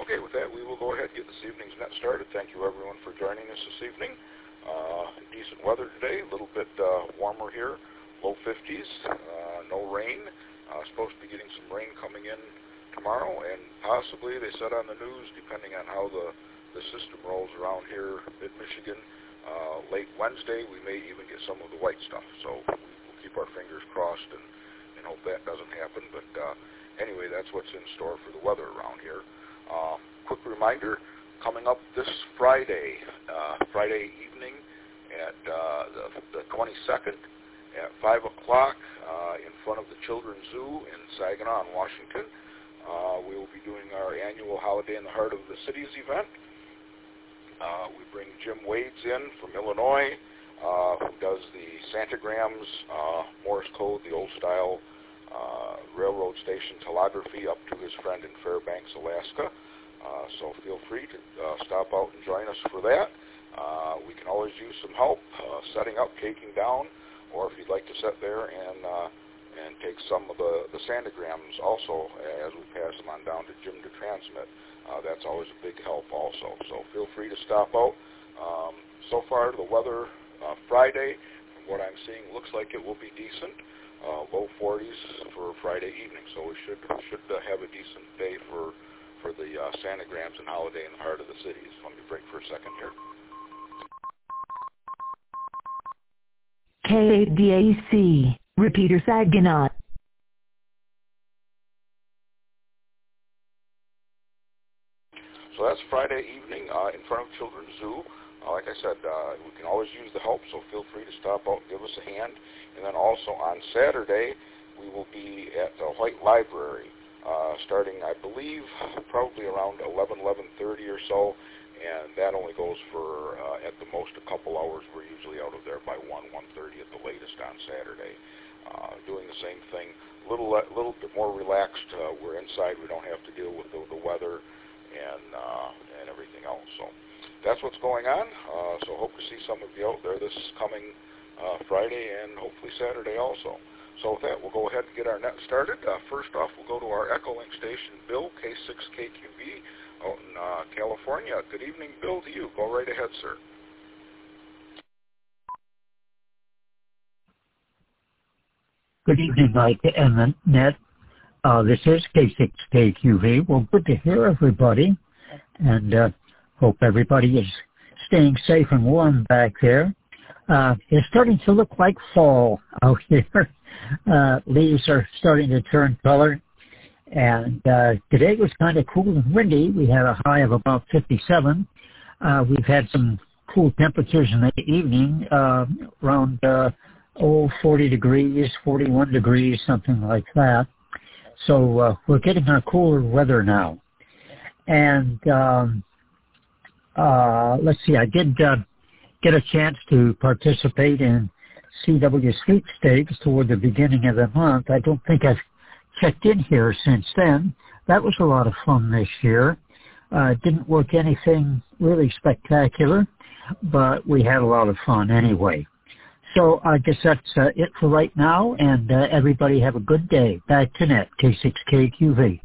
Okay, with that, we will go ahead and get this evening's net started. Thank you, everyone, for joining us this evening. Decent weather today, a little bit warmer here, low 50s, no rain. Supposed to be getting some rain coming in tomorrow, and possibly, they said on the news, depending on how the system rolls around here, mid-Michigan, late Wednesday, we may even get some of the white stuff. So we'll keep our fingers crossed and hope that doesn't happen. But anyway, that's what's in store for the weather around here. Quick reminder, coming up this Friday evening at the 22nd at 5 o'clock in front of the Children's Zoo in Saginaw, Washington. We will be doing our annual Holiday in the Heart of the Cities event. We bring Jim Wades in from Illinois, who does the Santagrams, Morse code, the old-style railroad station telegraphy up to his friend in Fairbanks, Alaska. So feel free to stop out and join us for that. We can always use some help setting up, taking down, or if you'd like to sit there and take some of the Santagrams also as we pass them on down to Jim to transmit. That's always a big help also. So feel free to stop out. So far, the weather Friday, from what I'm seeing, looks like it will be decent. Low 40s for Friday evening. So we should have a decent day for the Santagrams and Holiday in the Heart of the Cities. Let me break for a second here. KADAC, Repeater Saginaw. So that's Friday evening in front of Children's Zoo. Like I said, we can always use the help, so feel free to stop out and give us a hand. And then also on Saturday, we will be at the White Library, starting, I believe, probably around 11:30 or so, and that only goes for, at the most, a couple hours. We're usually out of there by 1:30 at the latest on Saturday. Doing the same thing, a little bit more relaxed. We're inside. We don't have to deal with the weather and everything else. So that's what's going on. So hope to see some of you out there this coming Friday and hopefully Saturday also. So with that, we'll go ahead and get our net started. First off, we'll go to our Echolink station, Bill, K6KQV, out in California. Good evening, Bill, to you. Go right ahead, sir. Good evening, Mike and the net. This is K6KQV. Well, good to hear everybody, and hope everybody is staying safe and warm back there. It's starting to look like fall out here. Leaves are starting to turn color, and today was kind of cool and windy. We had a high of about 57. We've had some cool temperatures in the evening, around 40 degrees, 41 degrees, something like that. So we're getting our cooler weather now. And let's see, I did get a chance to participate in CW sweepstakes toward the beginning of the month. I don't think I've checked in here since then. That was a lot of fun this year. Didn't work anything really spectacular, but we had a lot of fun anyway. So I guess that's it for right now, and everybody have a good day. Back to net, K6KQV.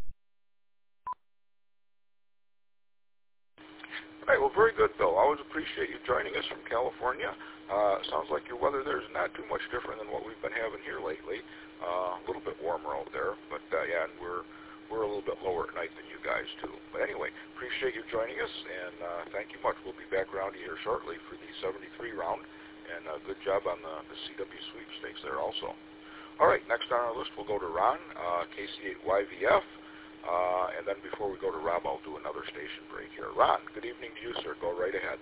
All right, well, very good, Bill. Always appreciate you joining us from California. Sounds like your weather there is not too much different than what we've been having here lately. A little bit warmer out there, but yeah, and we're a little bit lower at night than you guys too. But anyway, appreciate you joining us, and thank you much. We'll be back around here shortly for the 73 round, and good job on the CW sweepstakes there also. All right, next on our list we'll go to Ron, KC8YVF. And then before we go to Rob, I'll do another station break here. Ron, good evening to you, sir. Go right ahead.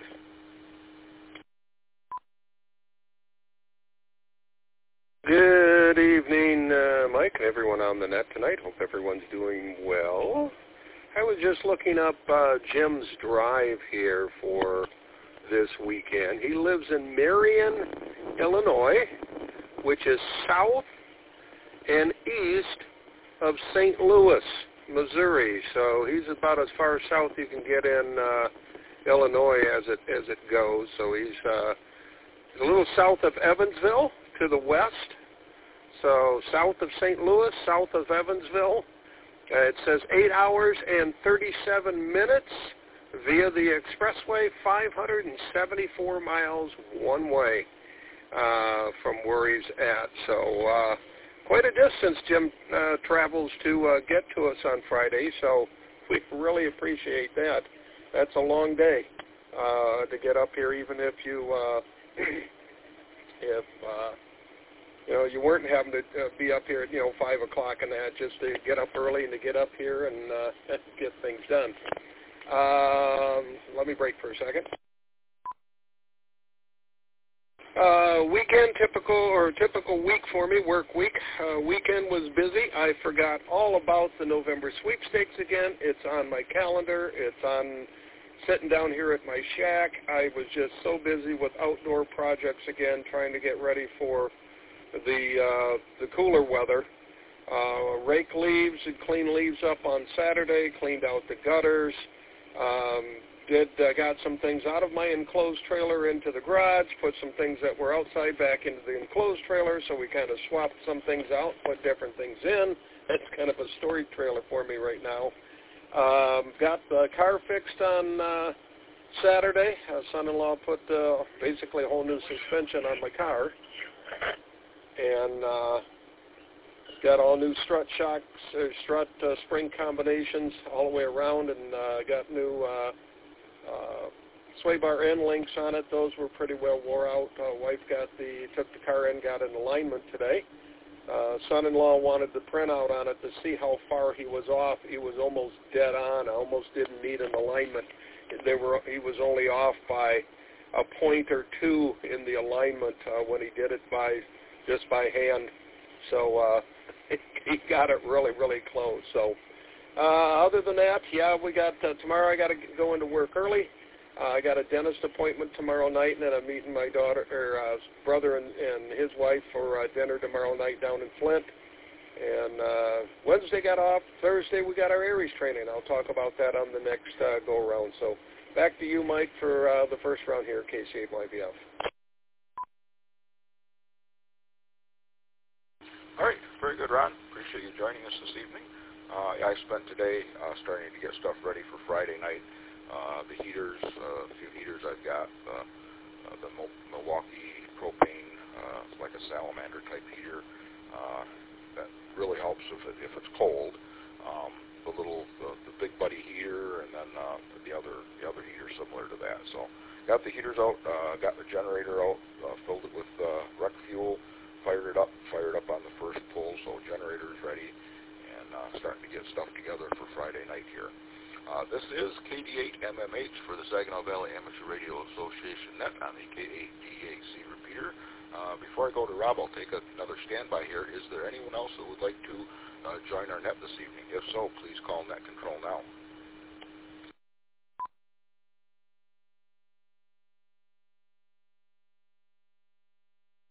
Good evening, Mike, and everyone on the net tonight. Hope everyone's doing well. I was just looking up Jim's drive here for this weekend. He lives in Marion, Illinois, which is south and east of St. Louis, Missouri. So he's about as far south you can get in Illinois as it goes. So he's a little south of Evansville to the west. So south of St. Louis, south of Evansville, It says 8 hours and 37 minutes via the expressway, 574 miles one way from where he's at. So quite a distance Jim travels to get to us on Friday, so we really appreciate that. That's a long day to get up here, even if you you weren't having to be up here at 5 o'clock and that, just to get up early and to get up here and get things done. Let me break for a second. Weekend, typical week for me, work week. Weekend was busy. I forgot all about the November sweepstakes again. It's on my calendar. It's on sitting down here at my shack. I was just so busy with outdoor projects again, trying to get ready for the cooler weather. Rake leaves and clean leaves up on Saturday, cleaned out the gutters, got some things out of my enclosed trailer into the garage, put some things that were outside back into the enclosed trailer, so we kind of swapped some things out, put different things in. That's kind of a storage trailer for me right now. Got the car fixed on Saturday. Son-in-law put basically a whole new suspension on my car. And got all new strut shocks, strut spring combinations all the way around, and got new sway bar end links on it. Those were pretty well wore out. Wife took the car in, got an alignment today. Son-in-law wanted the printout on it to see how far he was off. He was almost dead on. I almost didn't need an alignment. He was only off by a point or two in the alignment when he did it just by hand. So he got it really, really close. So other than that, we got tomorrow I got to go into work early. I got a dentist appointment tomorrow night, and then I'm meeting my brother and his wife for dinner tomorrow night down in Flint. And Wednesday got off. Thursday we got our Aries training. I'll talk about that on the next go-around. So back to you, Mike, for the first round here at KC8YBF. All right, very good, Ron. Appreciate you joining us this evening. I spent today starting to get stuff ready for Friday night. The heaters, a few heaters I've got, the Milwaukee propane, like a salamander type heater. That really helps if it's cold. The Big Buddy heater, and then the other heater similar to that. So got the heaters out, got the generator out, filled it with rec fuel, fired it up on the first pull, so generator is ready, and starting to get stuff together for Friday night here. This is KD8MMH for the Saginaw Valley Amateur Radio Association net on the K8DAC repeater. Before I go to Rob, I'll take another standby here. Is there anyone else that would like to join our net this evening? If so, please call net control now.